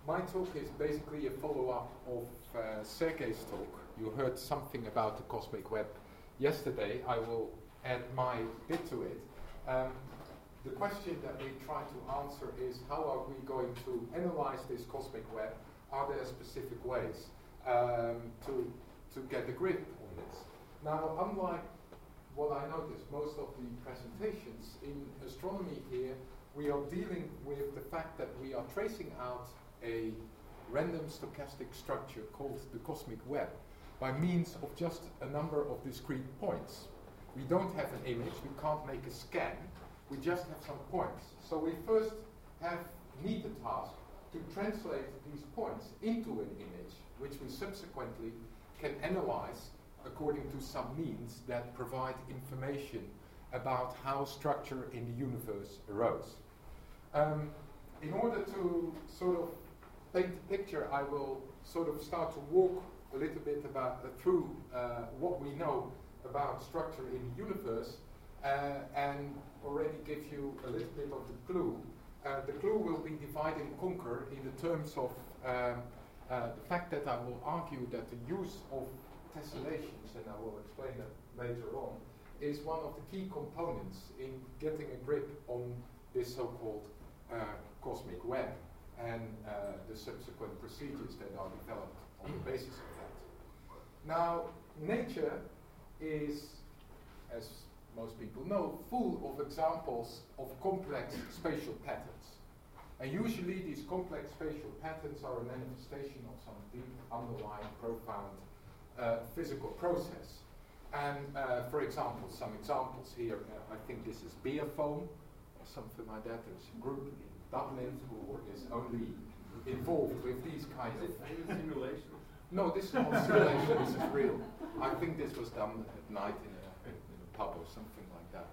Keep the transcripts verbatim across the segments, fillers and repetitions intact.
My talk is basically a follow-up of uh, Sergei's talk. You heard something about the cosmic web yesterday. I will add my bit to it. Um, the question that we try to answer is, how are we going to analyze this cosmic web? Are there specific ways um, to, to get a grip on this? Now, unlike what I noticed, most of the presentations in astronomy here, we are dealing with the fact that we are tracing out a random stochastic structure called the cosmic web by means of just a number of discrete points. We don't have an image, we can't make a scan, we just have some points. So we first have need the task to translate these points into an image, which we subsequently can analyze according to some means that provide information about how structure in the universe arose. Um, in order to sort of paint the picture, I will sort of start to walk a little bit about uh, through uh, what we know about structure in the universe uh, and already give you a little bit of the clue. Uh, the clue will be divide and conquer in the terms of um, uh, the fact that I will argue that the use of tessellations, and I will explain that later on, is one of the key components in getting a grip on this so-called uh, cosmic web and uh, the subsequent procedures that are developed on the basis of that. Now, nature is, as most people know, full of examples of complex spatial patterns. And usually these complex spatial patterns are a manifestation of some deep, underlying, profound uh, physical process. And uh, for example, some examples here, uh, I think this is beer foam, or something like that. There's a group in Dublin who is only involved with these kinds of... Is it simulation? No, this is not simulation, this is real. I think this was done at night in a, in a pub or something like that.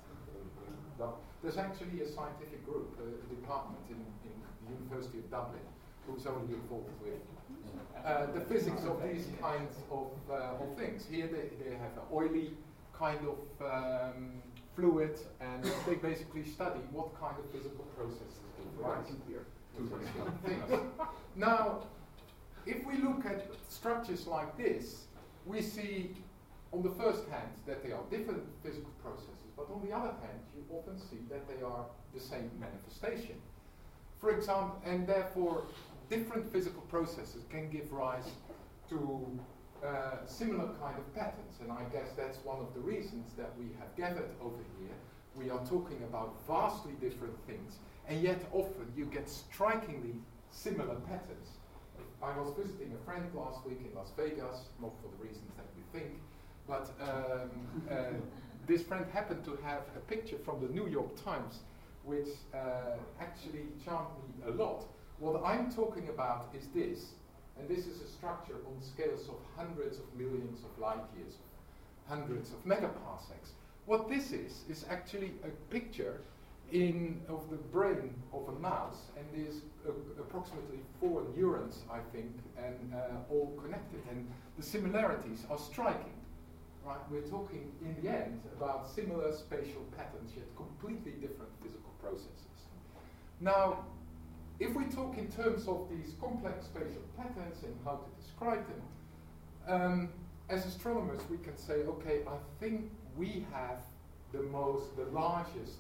There's actually a scientific group, a, a department in, in the University of Dublin, who's only involved with uh, the physics of these kinds of, uh, of things. Here they, they have an oily kind of um, fluid, and they basically study what kind of physical processes give rise to these things. Now, if we look at structures like this, we see on the first hand that they are different physical processes, but on the other hand, you often see that they are the same manifestation. For example, and therefore, different physical processes can give rise to uh, similar kind of patterns, and I guess that's one of the reasons that we have gathered over here. We are talking about vastly different things, and yet often you get strikingly similar patterns. I was visiting a friend last week in Las Vegas, not for the reasons that you think, but um, uh, this friend happened to have a picture from the New York Times, which uh, actually charmed me a lot. What I'm talking about is this, and this is a structure on scales of hundreds of millions of light years, hundreds of megaparsecs. What this is, is actually a picture in of the brain of a mouse, and there's uh, approximately four neurons, I think, and uh, all connected, and the similarities are striking. Right? We're talking in the end about similar spatial patterns, yet completely different physical processes. Now, if we talk in terms of these complex spatial patterns and how to describe them, um, as astronomers we can say, okay, I think we have the most, the largest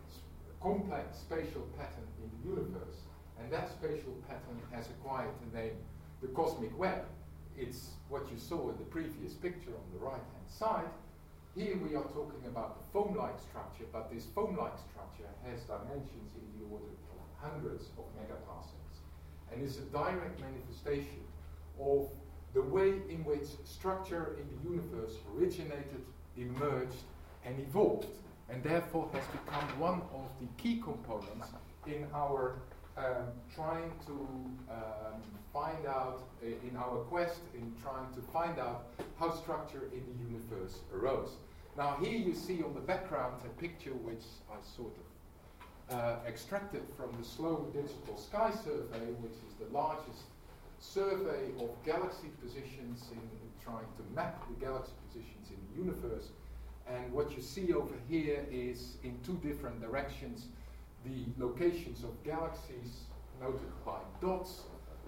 complex spatial pattern in the universe, and that spatial pattern has acquired the name the cosmic web. It's what you saw in the previous picture on the right hand side. Here we are talking about the foam-like structure, but this foam-like structure has dimensions in the order of hundreds of megaparsecs, and is a direct manifestation of the way in which structure in the universe originated, emerged, and evolved, and therefore has become one of the key components in our um, trying to um, find out, uh, in our quest in trying to find out how structure in the universe arose. Now here you see on the background a picture which I sort of uh, extracted from the Sloan Digital Sky Survey, which is the largest survey of galaxy positions in, in trying to map the galaxy positions in the universe. And what you see over here is, in two different directions, the locations of galaxies noted by dots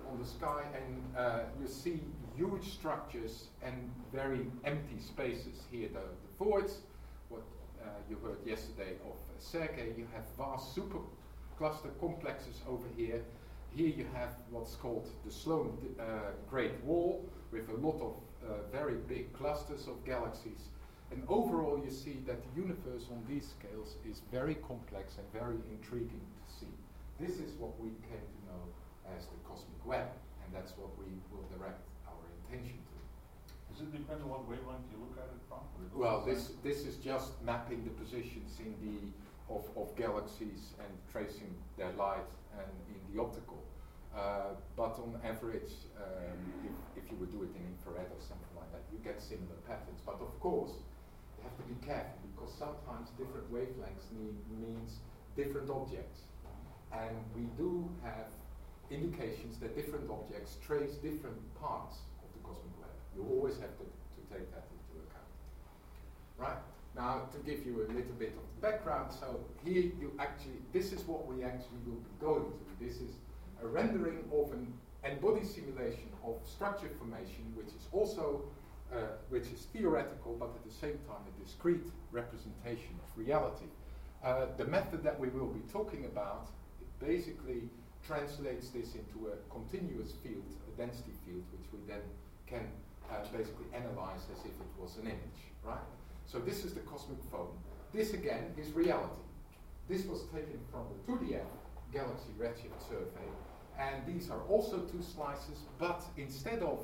on the sky, and uh, you see huge structures and very empty spaces here. The, the voids, what uh, you heard yesterday of uh, Sergei, you have vast supercluster complexes over here. Here you have what's called the Sloan uh, Great Wall, with a lot of uh, very big clusters of galaxies. And overall you see that the universe on these scales is very complex and very intriguing to see. This is what we came to know as the cosmic web, and that's what we will direct our attention to. Does it depend on what wavelength you look at it from? Well, this this is just mapping the positions in the of, of galaxies and tracing their light and in the optical. Uh, but on average, um, if, if you would do it in infrared or something like that, you get similar patterns. But of course, you have to be careful, because sometimes different wavelengths mean, means different objects. And we do have indications that different objects trace different parts of the cosmic web. You always have to, to take that into account. Right? Now, to give you a little bit of the background, so here you actually, this is what we actually will be going to. This is a rendering of an n-body simulation of structure formation, which is also, uh, which is theoretical, but at the same time a discrete representation of reality. Uh, the method that we will be talking about, it basically translates this into a continuous field, a density field, which we then can uh, basically analyze as if it was an image, right? So this is the cosmic phone. This again is reality. This was taken from the two D F Galaxy Redshift Survey, and these are also two slices, but instead of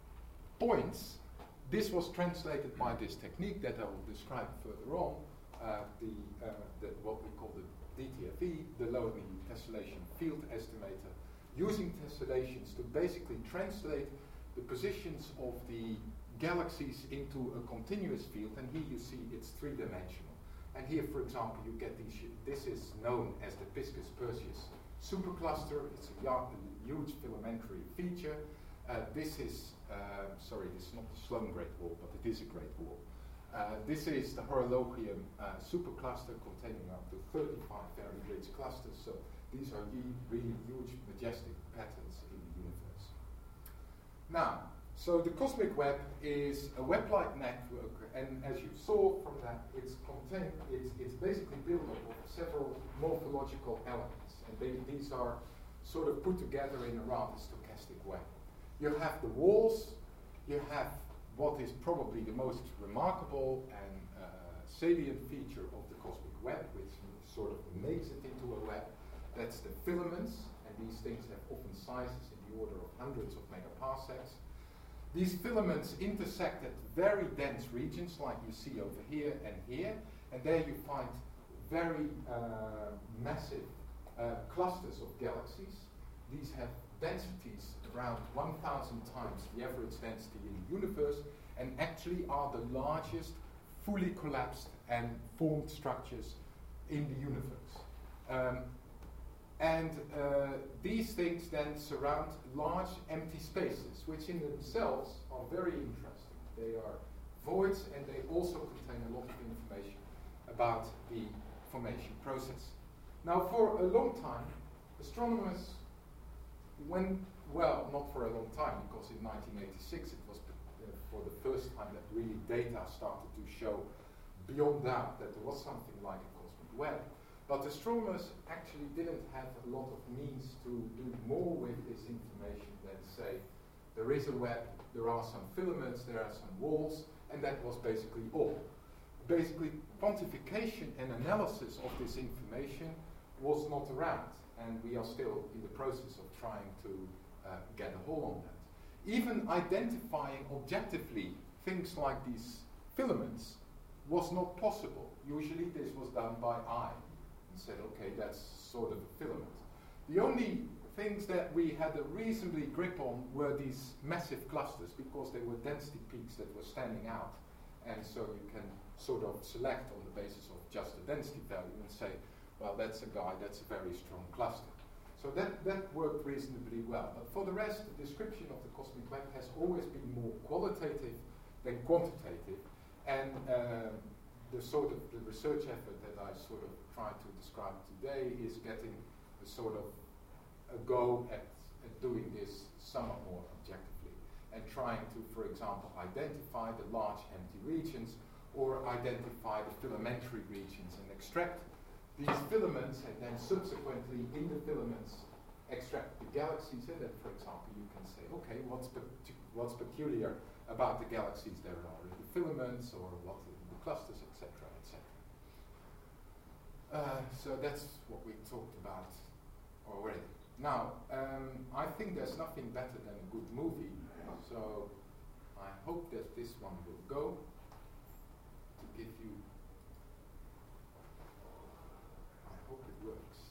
points, this was translated by this technique that I will describe further on, uh, the, uh, the what we call the D T F E, the Lowering Tessellation Field Estimator, using tessellations to basically translate the positions of the galaxies into a continuous field, and here you see it's three-dimensional. And here, for example, you get these, this is known as the Piscis-Perseus supercluster. It's a, a huge filamentary feature. Uh, this is, uh, sorry, this is not the Sloan Great Wall, but it is a Great Wall. Uh, this is the Horologium uh, supercluster containing up to thirty-five very rich clusters. So these are really huge, majestic patterns in the universe. Now, so the cosmic web is a web-like network, and as you saw from that, it's contained, it's, it's basically built up of several morphological elements, and they, these are sort of put together in a rather stochastic way. You have the walls, you have what is probably the most remarkable and uh, salient feature of the cosmic web, which sort of makes it into a web. That's the filaments, and these things have often sizes in the order of hundreds of megaparsecs. These filaments intersect at very dense regions, like you see over here and here, and there you find very uh, massive uh, clusters of galaxies. These have densities around one thousand times the average density in the universe, and actually are the largest fully collapsed and formed structures in the universe. Um, And uh, these things then surround large empty spaces, which in themselves are very interesting. They are voids, and they also contain a lot of information about the formation process. Now, for a long time, astronomers went, well, not for a long time, because in nineteen eighty-six it was uh, for the first time that really data started to show beyond doubt that there was something like a cosmic web. But astronomers actually didn't have a lot of means to do more with this information than say, there is a web, there are some filaments, there are some walls, and that was basically all. Basically, quantification and analysis of this information was not around, and we are still in the process of trying to uh, get a hold on that. Even identifying objectively things like these filaments was not possible. Usually this was done by eye. Said, okay, that's sort of a filament. The only things that we had a reasonably grip on were these massive clusters, because they were density peaks that were standing out, and so you can sort of select on the basis of just the density value and say, well, that's a guy, that's a very strong cluster. So that, that worked reasonably well. But for the rest, the description of the cosmic web has always been more qualitative than quantitative, and uh, the sort of the research effort that I sort of try to describe today is getting a sort of a go at, at doing this somewhat more objectively, and trying to, for example, identify the large empty regions or identify the filamentary regions and extract these filaments, and then subsequently in the filaments extract the galaxies. And then, for example, you can say, okay, what's, pe what's peculiar about the galaxies there are in the filaments, or what in the clusters, et cetera, et cetera. Uh, so that's what we talked about already. Now, um, I think there's nothing better than a good movie, so I hope that this one will go to give you. I hope it works.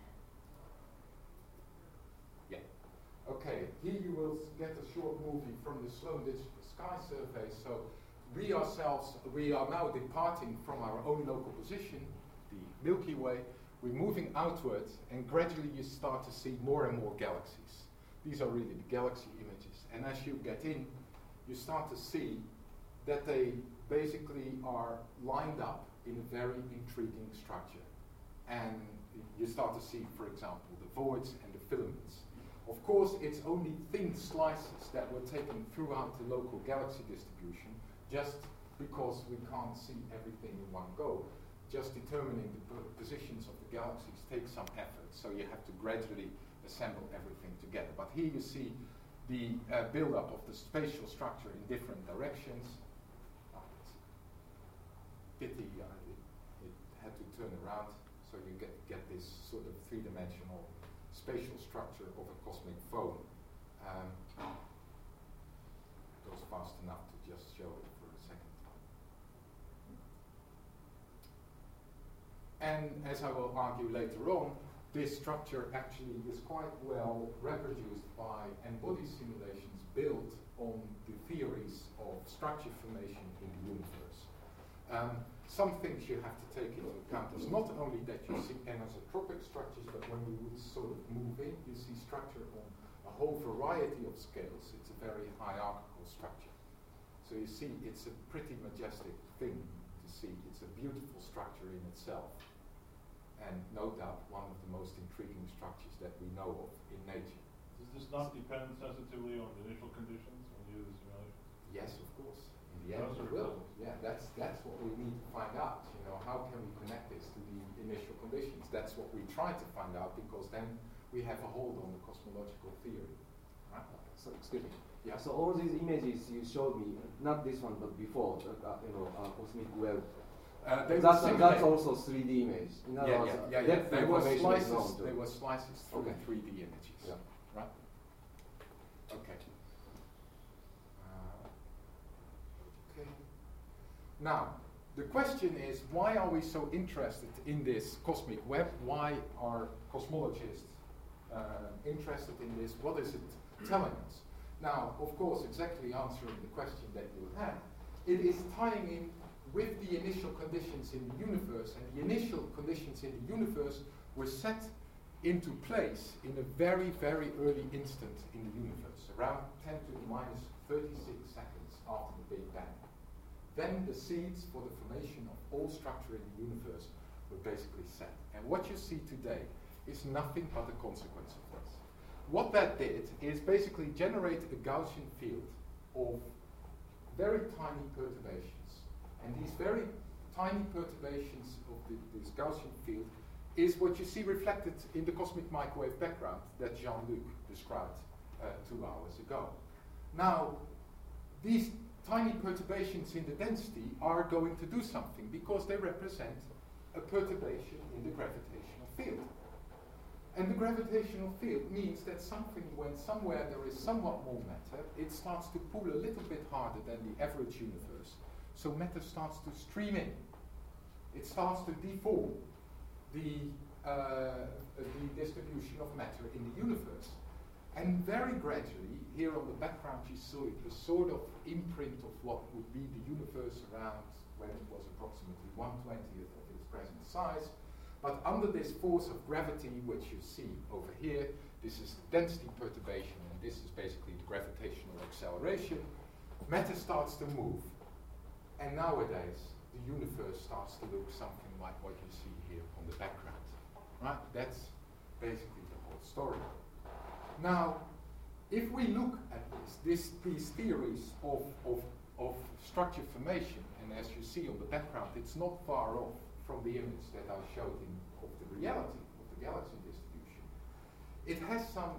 Yeah. Okay, here you will get a short movie from the Sloan Digital Sky Survey. So we ourselves, we are now departing from our own local position, the Milky Way. We're moving outwards, and gradually you start to see more and more galaxies. These are really the galaxy images. And as you get in, you start to see that they basically are lined up in a very intriguing structure. And you start to see, for example, the voids and the filaments. Of course, it's only thin slices that were taken throughout the local galaxy distribution, just because we can't see everything in one go. Just determining the positions of the galaxies takes some effort, so you have to gradually assemble everything together. But here you see the uh, build-up of the spatial structure in different directions. Oh, it's pity uh, it, it had to turn around, so you get, get this sort of three-dimensional spatial structure of a cosmic phone. Um, goes fast enough to just show it for a second. And as I will argue later on, this structure actually is quite well reproduced by N-body simulations built on the theories of structure formation in the universe. Um, some things you have to take into account is not only that you see anisotropic structures, but when you would sort of move in, you see structure on a whole variety of scales. It's a very hierarchical structure. So you see, it's a pretty majestic thing to see. It's a beautiful structure in itself. And no doubt one of the most intriguing structures that we know of in nature. Does this not depend sensitively on the initial conditions when you do the simulation? Yes, of course. In the end it will. Yeah, that's that's what we need to find out. You know, how can we connect this to the initial conditions? That's what we try to find out, because then we have a hold on the cosmological theory. Right? So excuse me. Yeah. So all these images you showed me, not this one but before, uh, you know, uh, cosmic web. Uh, they that's, were that's also three D image. In other yeah, words, yeah, yeah, yeah. They were slices. They were slices from okay. the three D images. Yeah. Right. Okay. Uh, okay. Now, the question is, why are we so interested in this cosmic web? Why are cosmologists uh, interested in this? What is it telling us? Now, of course, exactly answering the question that you had, it is tying in with the initial conditions in the universe, and the initial conditions in the universe were set into place in a very, very early instant in the universe, around ten to the minus thirty-six seconds after the Big Bang. Then the seeds for the formation of all structure in the universe were basically set. And what you see today is nothing but a consequence of this. What that did is basically generate a Gaussian field of very tiny perturbations. And these very tiny perturbations of the, this Gaussian field is what you see reflected in the cosmic microwave background that Jean-Luc described uh, two hours ago. Now, these tiny perturbations in the density are going to do something, because they represent a perturbation in the gravitational field. And the gravitational field means that something, when somewhere there is somewhat more matter, it starts to pull a little bit harder than the average universe. So matter starts to stream in. It starts to deform the, uh, the distribution of matter in the universe. And very gradually, here on the background you saw it, a sort of imprint of what would be the universe around when it was approximately one twentieth of its present size. But under this force of gravity, which you see over here, this is the density perturbation, and this is basically the gravitational acceleration, matter starts to move. And nowadays, the universe starts to look something like what you see here on the background. Right? That's basically the whole story. Now, if we look at this, this these theories of, of, of structure formation, and as you see on the background, it's not far off from the image that I showed in of the reality of the galaxy distribution. It has some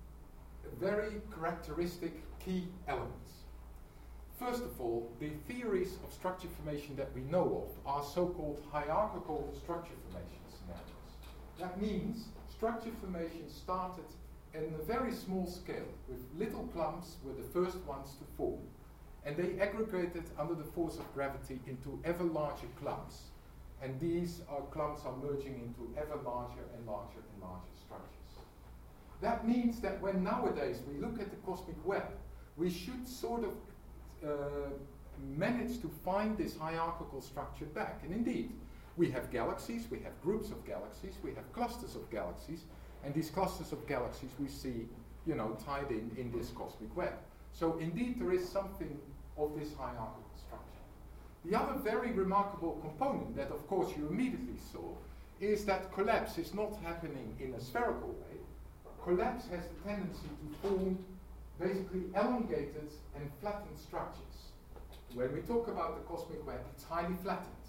very characteristic key elements. First of all, the theories of structure formation that we know of are so-called hierarchical structure formation scenarios. That means structure formation started in a very small scale, with little clumps were the first ones to form, and they aggregated under the force of gravity into ever larger clumps, and these are clumps are merging into ever larger and larger and larger structures. That means that when nowadays we look at the cosmic web, we should sort of uh, manage to find this hierarchical structure back. And indeed, we have galaxies, we have groups of galaxies, we have clusters of galaxies, and these clusters of galaxies we see, you know, tied in in this cosmic web. So indeed there is something of this hierarchical structure. The other very remarkable component that of course you immediately saw is that collapse is not happening in a spherical way. Collapse has the tendency to form basically elongated and flattened structures. When we talk about the cosmic web, it's highly flattened.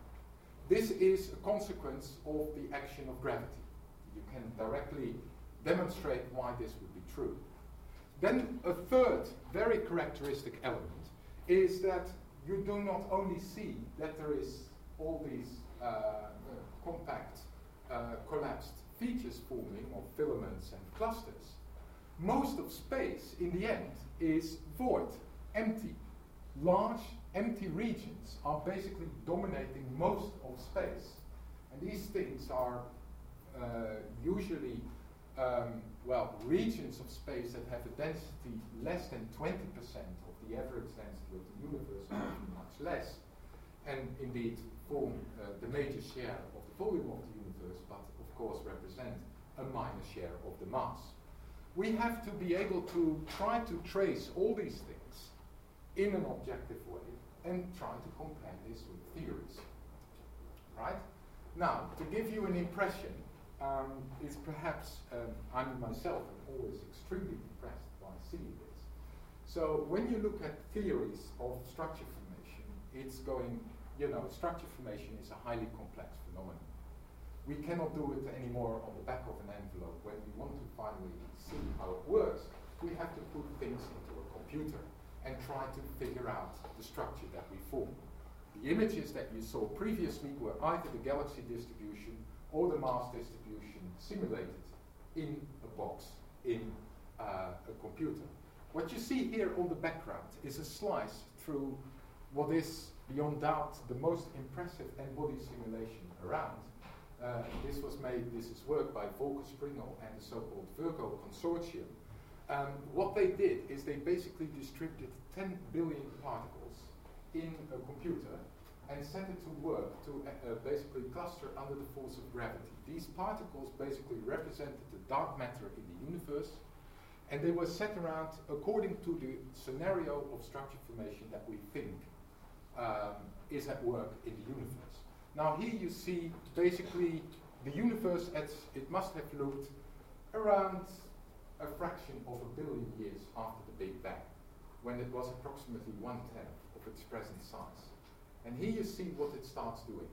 This is a consequence of the action of gravity. You can directly demonstrate why this would be true. Then a third very characteristic element is that you do not only see that there is all these uh, uh, compact uh, collapsed features forming of filaments and clusters. Most of space in the end is void, empty. Large empty regions are basically dominating most of space. And these things are uh, usually um, well, regions of space that have a density less than twenty percent of the average density of the universe, often much less, and indeed form uh, the major share of the volume of the universe, but of course represent a minor share of the mass. We have to be able to try to trace all these things in an objective way and try to compare this with theories. Right? Now, to give you an impression, Um, is perhaps, um, I myself am always extremely impressed by seeing this. So when you look at theories of structure formation, it's going, you know, structure formation is a highly complex phenomenon. We cannot do it anymore on the back of an envelope. When we want to finally see how it works, we have to put things into a computer and try to figure out the structure that we form. The images that you saw previously were either the galaxy distribution or the mass distribution simulated in a box, in uh, a computer. What you see here on the background is a slice through what is, beyond doubt, the most impressive N-body simulation around. Uh, this was made, this is work by Volker Springel and the so-called Virgo consortium. Um, what they did is they basically distributed ten billion particles in a computer and set it to work to uh, uh, basically cluster under the force of gravity. These particles basically represented the dark matter in the universe, and they were set around according to the scenario of structure formation that we think um, is at work in the universe. Now here you see basically the universe as it must have looked around a fraction of a billion years after the Big Bang, when it was approximately one-tenth of its present size. And here you see what it starts doing.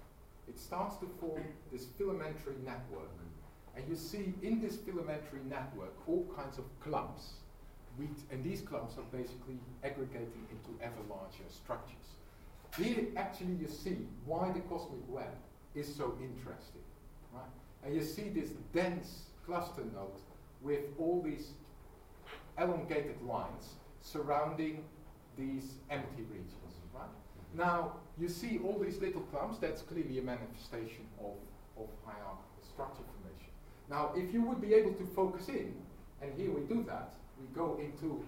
It starts to form this filamentary network. And you see in this filamentary network all kinds of clumps. We and these clumps are basically aggregating into ever larger structures. Here actually you see why the cosmic web is so interesting. Right? And you see this dense cluster node with all these elongated lines surrounding these empty regions. Right? Now, you see all these little clumps, that's clearly a manifestation of, of hierarchical structure formation. Now, if you would be able to focus in, and here we do that, we go into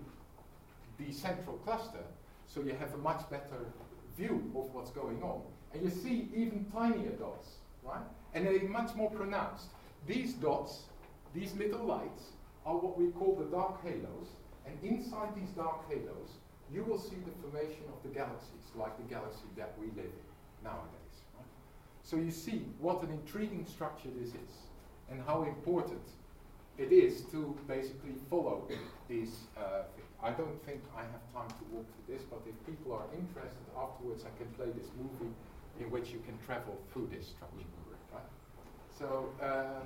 the central cluster, so you have a much better view of what's going on. And you see even tinier dots, right? And they're much more pronounced. These dots, these little lights, are what we call the dark halos, and inside these dark halos, you will see the formation of the galaxies, like the galaxy that we live in nowadays. Right? So you see what an intriguing structure this is, and how important it is to basically follow these uh, things. I don't think I have time to walk through this, but if people are interested afterwards, I can play this movie in which you can travel through this structure. Right? So um,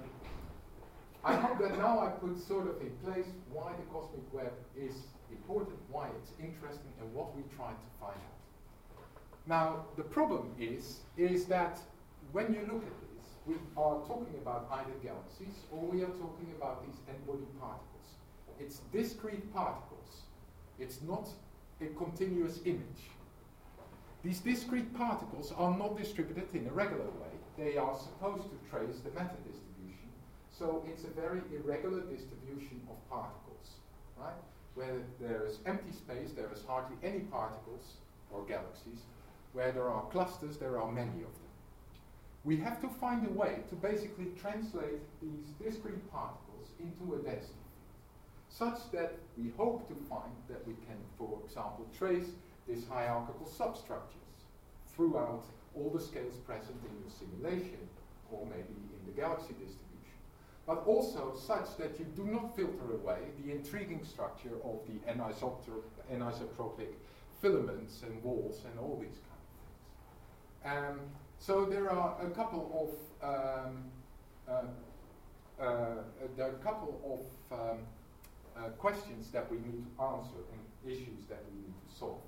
I hope that now I put sort of in place why the cosmic web is important, why it's interesting, and what we try to find out. Now, the problem is, is that when you look at this, we are talking about either galaxies or we are talking about these n-body particles. It's discrete particles. It's not a continuous image. These discrete particles are not distributed in a regular way. They are supposed to trace the matter distribution. So it's a very irregular distribution of particles, right? Where there is empty space, there is hardly any particles or galaxies. Where there are clusters, there are many of them. We have to find a way to basically translate these discrete particles into a density field, such that we hope to find that we can, for example, trace these hierarchical substructures throughout all the scales present in your simulation, or maybe in the galaxy distribution. But also such that you do not filter away the intriguing structure of the anisotrop anisotropic filaments and walls and all these kinds of things. Um, so there are a couple of um, uh, uh, there are a couple of um, uh, questions that we need to answer and issues that we need to solve.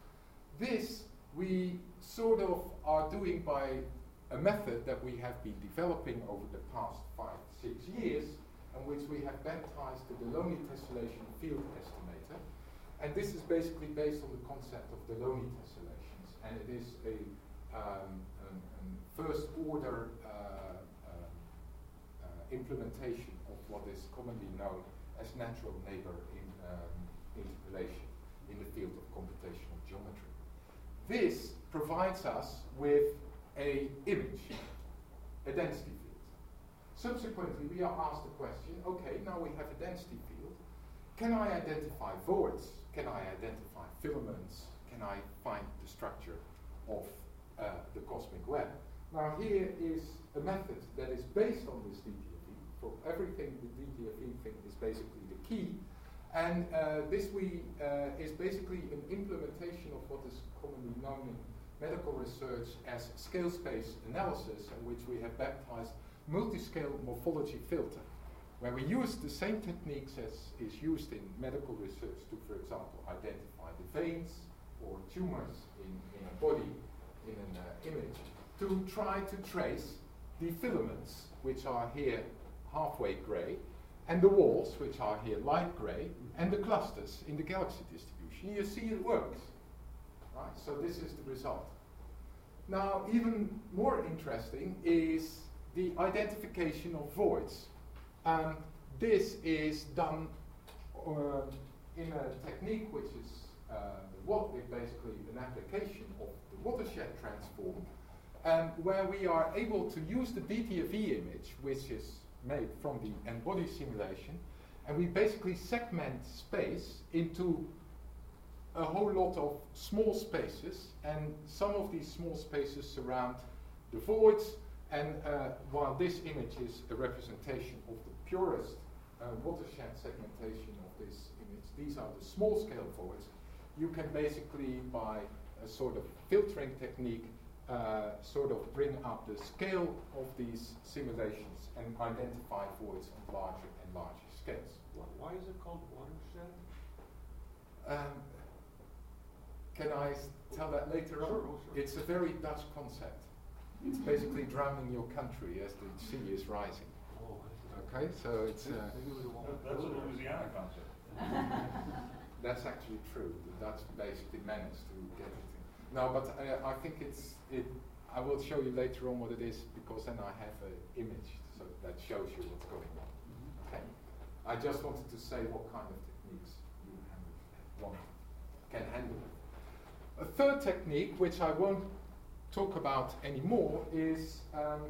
This we sort of are doing by a method that we have been developing over the past five, six years, and which we have baptized the Delaunay tessellation field estimator. And this is basically based on the concept of Delaunay tessellations, and it is a um, um, um, first order uh, um, uh, implementation of what is commonly known as natural neighbor in, um, interpolation in the field of computational geometry. This provides us with a image, a density field. Subsequently, we are asked the question, okay, now we have a density field. Can I identify voids? Can I identify filaments? Can I find the structure of uh, the cosmic web? Now here is a method that is based on this D T F E. For everything, the D T F E thing is basically the key. And uh, this we, uh, is basically an implementation of what is commonly known in medical research as scale space analysis, in which we have baptized multi-scale morphology filter, where we use the same techniques as is used in medical research to, for example, identify the veins or tumors in, in a body, in an uh, image, to try to trace the filaments, which are here halfway gray, and the walls, which are here light gray, and the clusters in the galaxy distribution. You see it works. Right? So this is the result. Now, even more interesting is the identification of voids. Um, this is done uh, in a technique which is uh, what is basically an application of the watershed transform, um, where we are able to use the D T F E image, which is made from the n-body simulation, and we basically segment space into a whole lot of small spaces, and some of these small spaces surround the voids, and uh, while this image is a representation of the purest uh, watershed segmentation of this image, these are the small scale voids, you can basically, by a sort of filtering technique, uh, sort of bring up the scale of these simulations and identify voids on larger and larger scales. Why is it called watershed? Um, Can I s tell that later on? Sure, oh, sure. It's a very Dutch concept. It's basically drowning your country as the sea is rising. Oh, I see. Okay, so it's uh, That- That's a Louisiana concept. that's actually true. The Dutch basically managed to get it. In. No, but uh, I think it's it. I will show you later on what it is, because then I have an image so that shows you what's going on. Okay. I just wanted to say what kind of techniques you handle, want, can handle. A third technique, which I won't talk about anymore, is, um,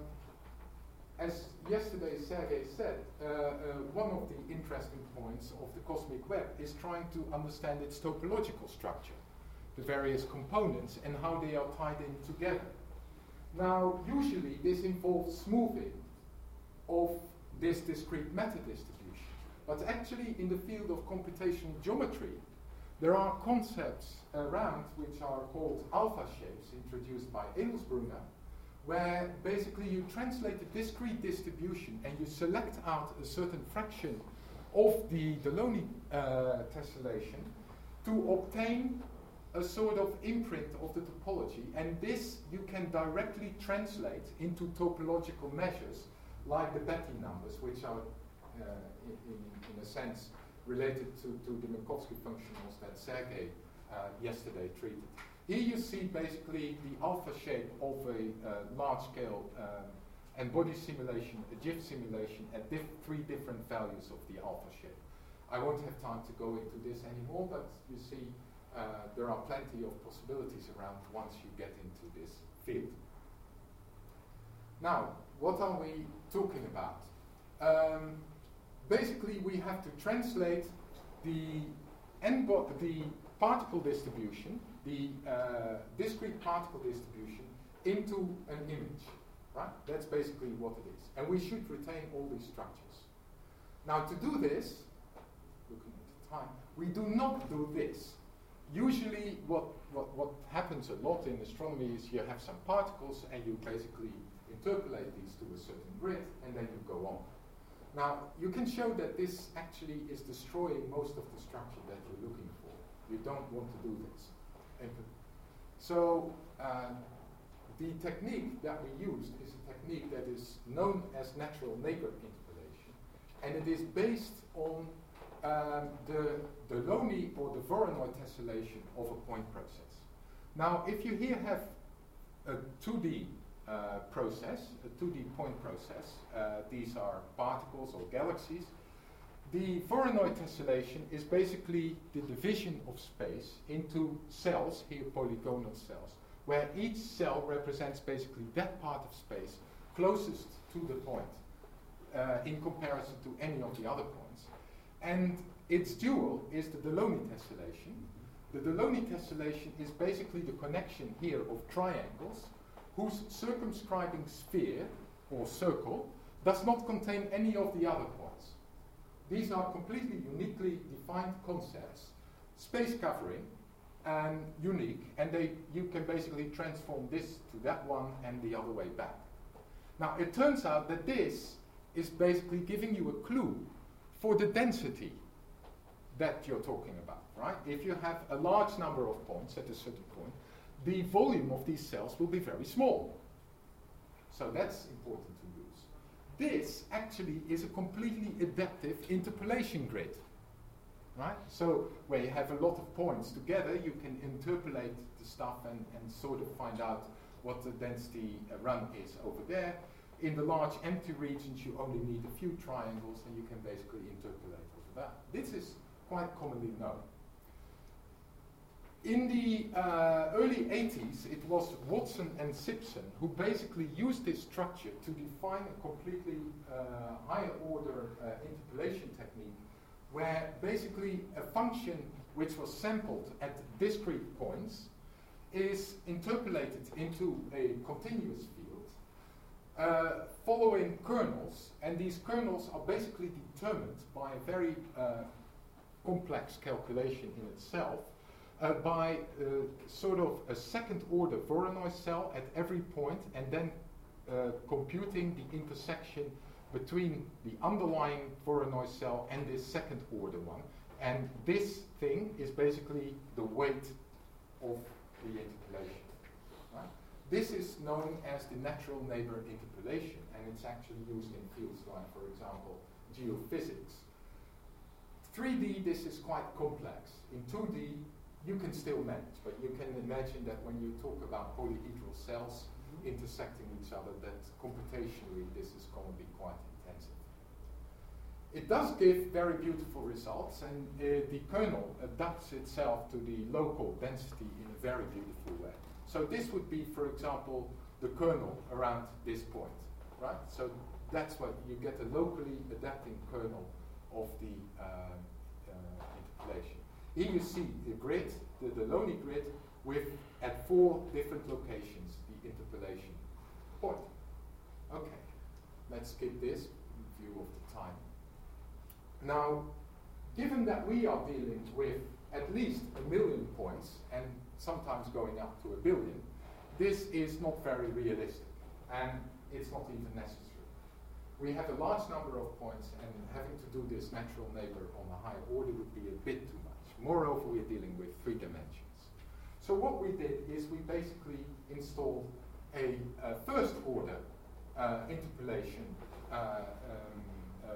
as yesterday Sergei said, uh, uh, one of the interesting points of the cosmic web is trying to understand its topological structure, the various components, and how they are tied in together. Now, usually this involves smoothing of this discrete matter distribution. But actually in the field of computational geometry, there are concepts around which are called alpha shapes, introduced by Edelsbrunner, where basically you translate a discrete distribution and you select out a certain fraction of the Delaunay uh, tessellation to obtain a sort of imprint of the topology, and this you can directly translate into topological measures like the Betti numbers, which are uh, in, in, in a sense related to, to the Minkowski functionals that Sergei uh, yesterday treated. Here you see basically the alpha shape of a uh, large-scale um, n-body simulation, a GIF simulation at diff three different values of the alpha shape. I won't have time to go into this anymore, but you see uh, there are plenty of possibilities around once you get into this field. Now, what are we talking about? Um, basically, we have to translate the n-bo the particle distribution, the uh, discrete particle distribution, into an image, right? That's basically what it is. And we should retain all these structures. Now, to do this, looking at the time, we do not do this. Usually, what, what, what happens a lot in astronomy is you have some particles and you basically interpolate these to a certain grid, and then you go on. Now, you can show that this actually is destroying most of the structure that you're looking for. You don't want to do this. And so, uh, the technique that we used is a technique that is known as natural neighbor interpolation, and it is based on um, the Delaunay or the Voronoi tessellation of a point process. Now, if you here have a two D uh, process, a two D point process, uh, these are particles or galaxies. The Voronoi tessellation is basically the division of space into cells, here polygonal cells, where each cell represents basically that part of space closest to the point uh, in comparison to any of the other points. And its dual is the Delaunay tessellation. The Delaunay tessellation is basically the connection here of triangles whose circumscribing sphere or circle does not contain any of the other points. These are completely uniquely defined concepts, space covering and unique, and they, you can basically transform this to that one and the other way back. Now, it turns out that this is basically giving you a clue for the density that you're talking about, right? If you have a large number of points at a certain point, the volume of these cells will be very small. So that's important to use. This actually is a completely adaptive interpolation grid, right? So where you have a lot of points together, you can interpolate the stuff and, and sort of find out what the density uh, run is over there. In the large empty regions, you only need a few triangles and you can basically interpolate over that. This is quite commonly known. In the uh, early eighties, it was Watson and Simpson who basically used this structure to define a completely uh, higher order uh, interpolation technique, where basically a function which was sampled at discrete points is interpolated into a continuous field uh, following kernels, and these kernels are basically determined by a very uh, complex calculation in itself, Uh, by uh, sort of a second order Voronoi cell at every point, and then uh, computing the intersection between the underlying Voronoi cell and this second order one. And this thing is basically the weight of the interpolation. Right? This is known as the natural neighbor interpolation, and it's actually used in fields like, for example, geophysics. three D, this is quite complex. In two D, you can still manage, but you can imagine that when you talk about polyhedral cells mm-hmm. intersecting each other, that computationally this is going to be quite intensive. It does give very beautiful results, and uh, the kernel adapts itself to the local density in a very beautiful way. So this would be, for example, the kernel around this point, right? So that's what you get, a locally adapting kernel of the uh, uh, interpolation. Here you see the grid, the Delaunay grid, with at four different locations the interpolation point. Okay, let's skip this in view of the time. Now, given that we are dealing with at least a million points and sometimes going up to a billion, this is not very realistic and it's not even necessary. We have a large number of points, and having to do this natural neighbor on a higher order would be a bit too much. Moreover, we're dealing with three dimensions. So what we did is we basically installed a, a first order uh, interpolation, uh, um,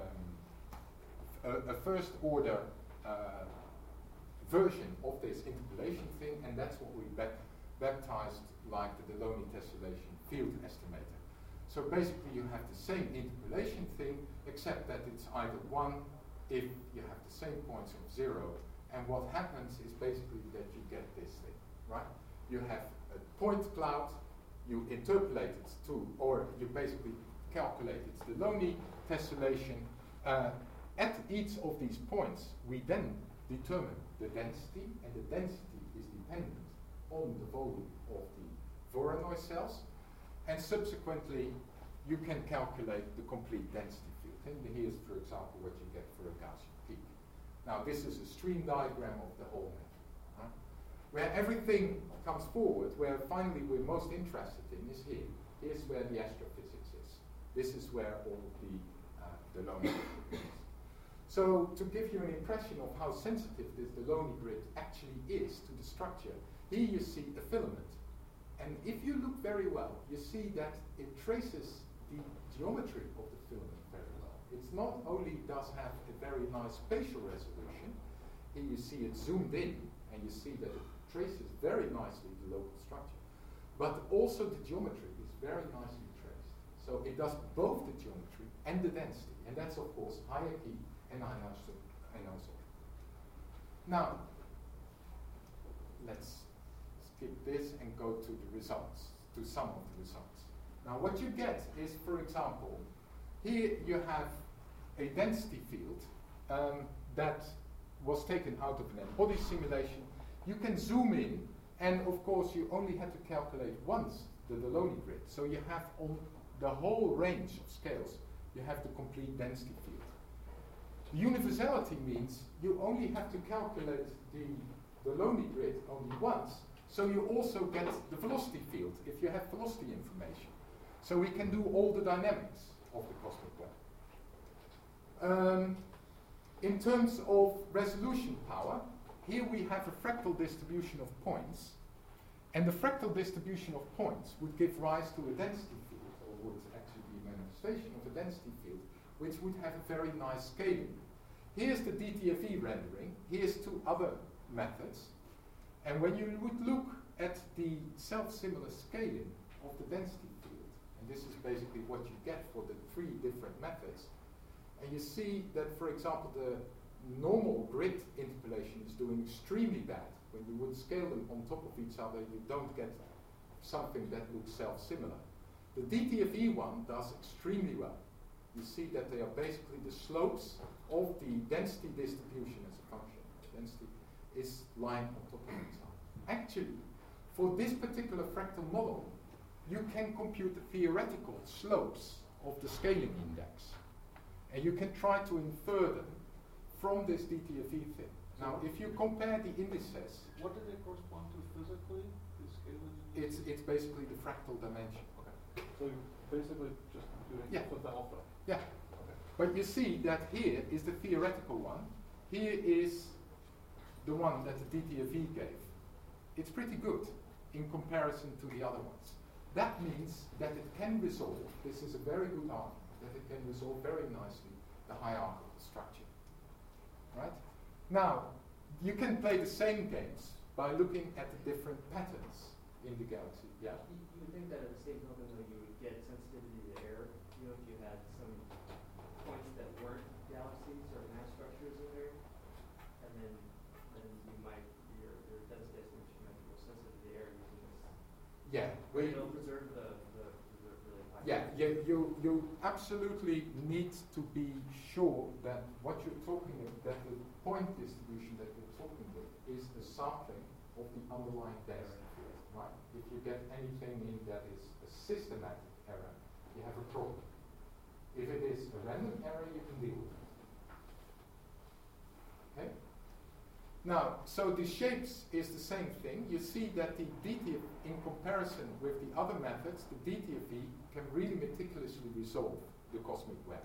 um, a, a first order uh, version of this interpolation thing, and that's what we ba baptized like the Delaunay tessellation field estimator. So basically you have the same interpolation thing, except that it's either one if you have the same points of zero, and what happens is basically that you get this thing, right? You have a point cloud, you interpolate it to, or you basically calculate its Delaunay tessellation. Uh, at each of these points, we then determine the density, and the density is dependent on the volume of the Voronoi cells. And subsequently, you can calculate the complete density field. And here's, for example, what you get for a Gaussian peak. Now, this is a stream diagram of the whole network. Right? Where everything comes forward, where finally we're most interested in is here. Here's where the astrophysics is. This is where all of the uh, Delaunay is. So, to give you an impression of how sensitive this Delaunay grid actually is to the structure, here you see a filament. And if you look very well, you see that it traces the geometry of the filament very well. It's not only does have a very nice spatial resolution, here you see it zoomed in, and you see that it traces very nicely the local structure, but also the geometry is very nicely traced. So it does both the geometry and the density, and that's of course higher key and anisotropy. Now, let's skip this and go to the results, to some of the results. Now what you get is, for example, here you have a density field um, that was taken out of an N-body simulation. You can zoom in, and of course you only had to calculate once the Delaunay grid. So you have on the whole range of scales, you have the complete density field. The universality means you only have to calculate the Delaunay grid only once, so you also get the velocity field if you have velocity information. So we can do all the dynamics of the cosmic web. Um, in terms of resolution power, here we have a fractal distribution of points, and the fractal distribution of points would give rise to a density field, or would actually be a manifestation of a density field, which would have a very nice scaling. Here's the D T F E rendering, here's two other methods. And when you would look at the self-similar scaling of the density field, and this is basically what you get for the three different methods, and you see that, for example, the normal grid interpolation is doing extremely bad. When you would scale them on top of each other, you don't get something that looks self-similar. The D T F E one does extremely well. You see that they are basically the slopes of the density distribution as a function. Density is lying on top of each other. Actually, for this particular fractal model, you can compute the theoretical slopes of the scaling index. And you can try to infer them from this D T F E thing. Now, if you compare the indices, What do they correspond to physically? The scaling? it's, it's basically the fractal dimension. Okay. So you're basically just computing Yeah. with the alpha. Yeah. Okay. But you see that here is the theoretical one. Here is the one that the D T F E gave. It's pretty good in comparison to the other ones. That means that it can resolve, this is a very good argument, that it can resolve very nicely the hierarchical structure. Right? Now, you can play the same games by looking at the different patterns in the galaxy. Yeah. You, you would think that at the same token, though, you would get sensitivity to error, you know, if you had some points that weren't galaxies or mass structures in there, and then then you might your your density estimation might be more sensitive to the error using this. Yeah. But We, it'll preserve the the, the really high. yeah, you, you, you absolutely need to be sure that what you're talking about, that the point distribution that you're talking with is a sampling of the underlying density field, right? If you get anything in that is a systematic error, you have a problem. If it is a random error, you can deal with it. Now, so the shapes is the same thing. You see that the D T F, in comparison with the other methods, the D T F E can really meticulously resolve the cosmic web.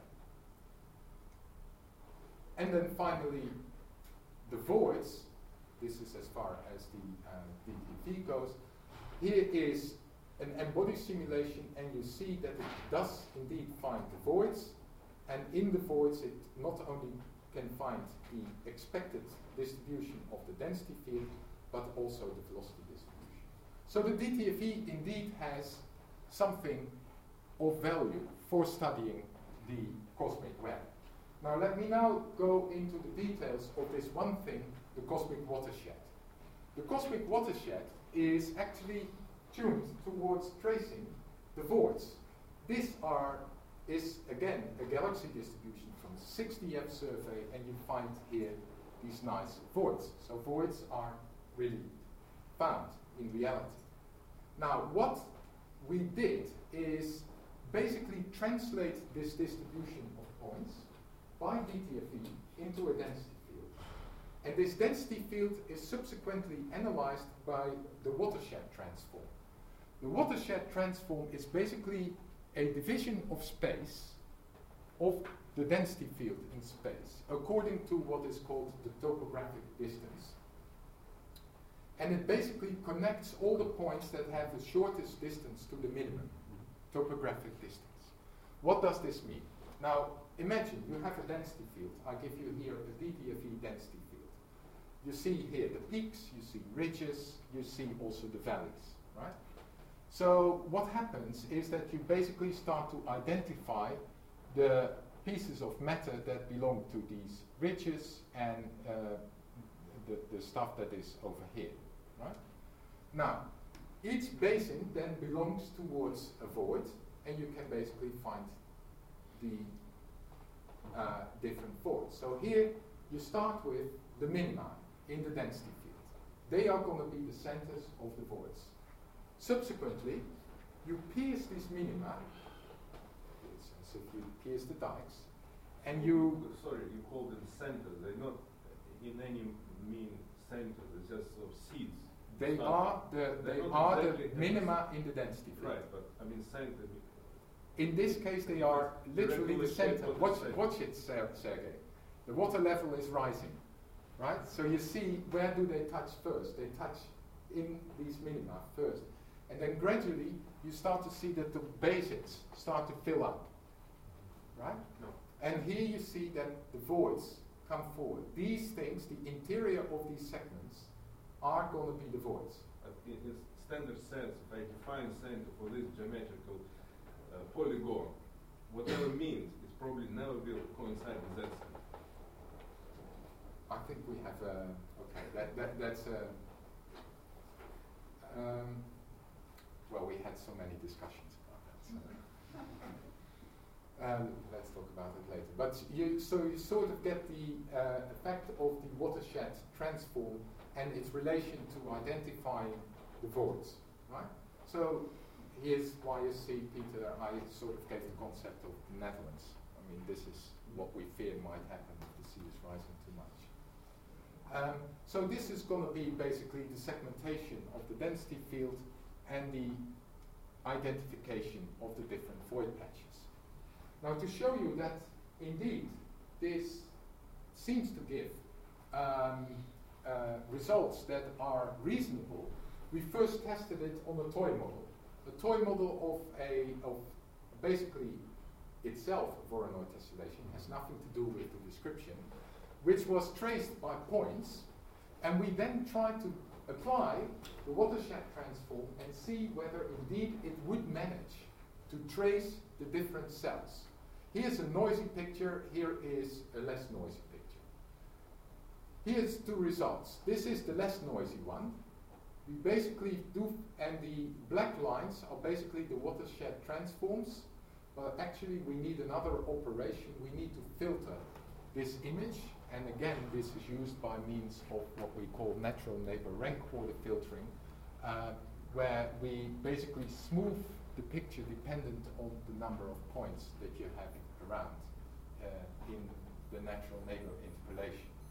And then finally, the voids. This is as far as the uh, D T F E goes. Here is an embodied simulation, and you see that it does indeed find the voids, and in the voids it not only can find the expected distribution of the density field, but also the velocity distribution. So the D T F E indeed has something of value for studying the cosmic web. Now let me now go into the details of this one thing, the cosmic watershed. The cosmic watershed is actually tuned towards tracing the voids. These are, is again a galaxy distribution from the six D F survey, and you find here these nice voids. So voids are really found in reality. Now what we did is basically translate this distribution of points by D T F E into a density field. And this density field is subsequently analyzed by the watershed transform. The watershed transform is basically a division of space of the density field in space according to what is called the topographic distance. And it basically connects all the points that have the shortest distance to the minimum topographic distance. What does this mean? Now, imagine you have a density field. I give you here a D T F E density field. You see here the peaks, you see ridges, you see also the valleys, right? So what happens is that you basically start to identify the pieces of matter that belong to these ridges and uh, the, the stuff that is over here, right? Now, each basin then belongs towards a void, and you can basically find the uh, different voids. So here you start with the minima in the density field. They are going to be the centers of the voids. Subsequently, you pierce these minima, it's as if you pierce the dikes, and you... Sorry, you call them centers. They're not in any mean centers, it's just sort of seeds. They Not are the, they are exactly the minima in the density field. Right, but I mean center. In this case, they are literally the center. Watch, watch it, Ser Sergey. The water level is rising, right? So you see, where do they touch first? They touch in these minima first. And then gradually, you start to see that the basics start to fill up, right? No. And here you see that the voids come forward. These things, the interior of these segments, are going to be the voids. Uh, in, in standard sense, if I define center for this geometrical uh, polygon, whatever means, it probably never will coincide with that center. I think we have a, okay, that, that, that's a, um, well, we had so many discussions about that. So. Um, let's talk about it later. But you, so you sort of get the uh, effect of the watershed transform and its relation to identifying the voids, right? So here's why you see, Peter, I sort of gave the concept of the Netherlands. I mean, this is what we fear might happen if the sea is rising too much. Um, so this is going to be basically the segmentation of the density field and the identification of the different void patches. Now, to show you that indeed this seems to give um, uh, results that are reasonable, we first tested it on a toy model. A toy model of a of basically itself a Voronoi tessellation, has nothing to do with the description, which was traced by points, and we then tried to apply the watershed transform and see whether indeed it would manage to trace the different cells. Here's a noisy picture, here is a less noisy picture. Here's two results. This is the less noisy one. We basically do, and the black lines are basically the watershed transforms, but actually we need another operation. We need to filter this image, and again this is used by means of what we call natural neighbor rank order filtering, uh, where we basically smooth the picture dependent on the number of points that you have around uh, in the natural neighbor interpolation.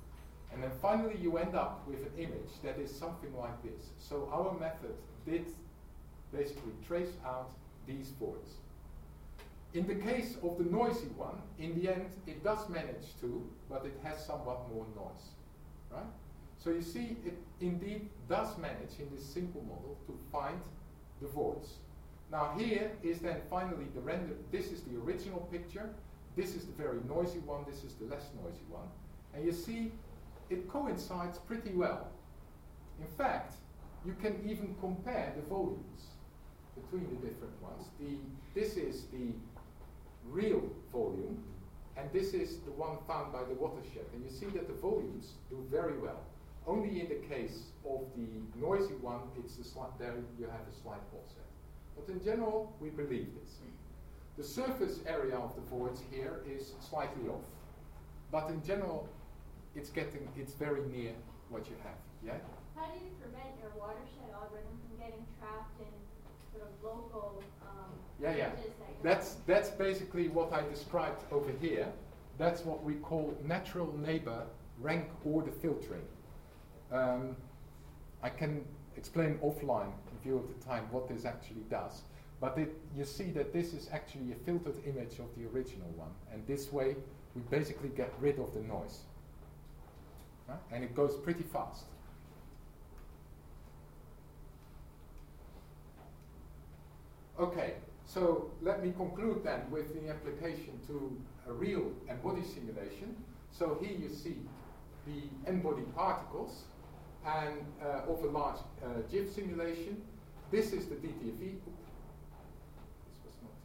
And then finally you end up with an image that is something like this. So our method did basically trace out these voids. In the case of the noisy one, in the end it does manage to, but it has somewhat more noise, right? So you see it indeed does manage in this simple model to find the voids. Now here is then finally the render, this is the original picture, this is the very noisy one, this is the less noisy one. And you see it coincides pretty well. In fact, you can even compare the volumes between the different ones. The, this is the real volume, and this is the one found by the watershed. And you see that the volumes do very well. Only in the case of the noisy one, it's a slight, there you have a slight offset. But in general, we believe this. The surface area of the voids here is slightly off. But in general, it's getting, it's very near what you have, yeah? How do you prevent your watershed algorithm from getting trapped in sort of local um, yeah, yeah. changes that That's, that's basically what I described over here. That's what we call natural neighbor rank order filtering. Um, I can explain offline, in view of the time, what this actually does. But it, you see that this is actually a filtered image of the original one. And this way, we basically get rid of the noise. Right? And it goes pretty fast. Okay, so let me conclude then with the application to a real n-body simulation. So here you see the n-body particles and uh, of a large uh, GIF simulation. This is the D T F E. Oop. This was not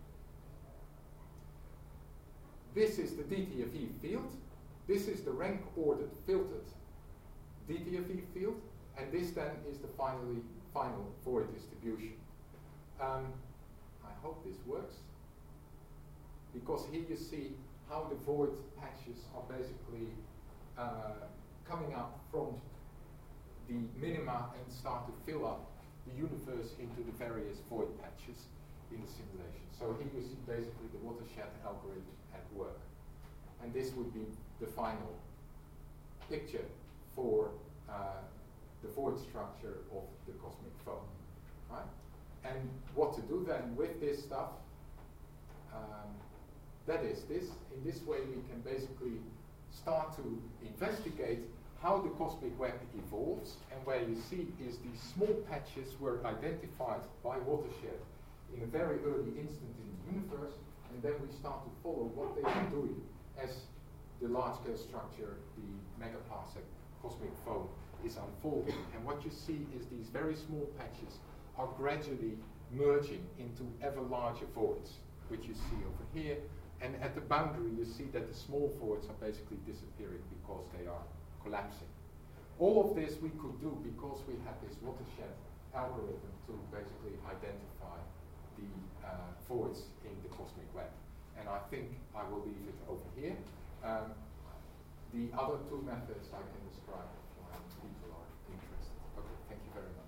the. This is the D T F E field. This is the rank ordered filtered D T F E field, and this then is the finally final void distribution. Um, I hope this works, because here you see how the void patches are basically uh, coming up from the minima and start to fill up the universe into the various void patches in the simulation. So here you see basically the watershed algorithm at work. And this would be the final picture for uh, the void structure of the cosmic foam, right? And what to do then with this stuff, um, that is this. In this way we can basically start to investigate how the cosmic web evolves, and where you see is these small patches were identified by watershed in a very early instant in the universe, and then we start to follow what they are doing as the large-scale structure, the megaparsec cosmic foam, is unfolding. And what you see is these very small patches are gradually merging into ever larger voids, which you see over here. And at the boundary, you see that the small voids are basically disappearing because they are collapsing. All of this we could do because we had this watershed algorithm to basically identify the uh, voids in the cosmic web. And I think I will leave it over here. Um, the other two methods I can describe if people are interested. Okay, thank you very much.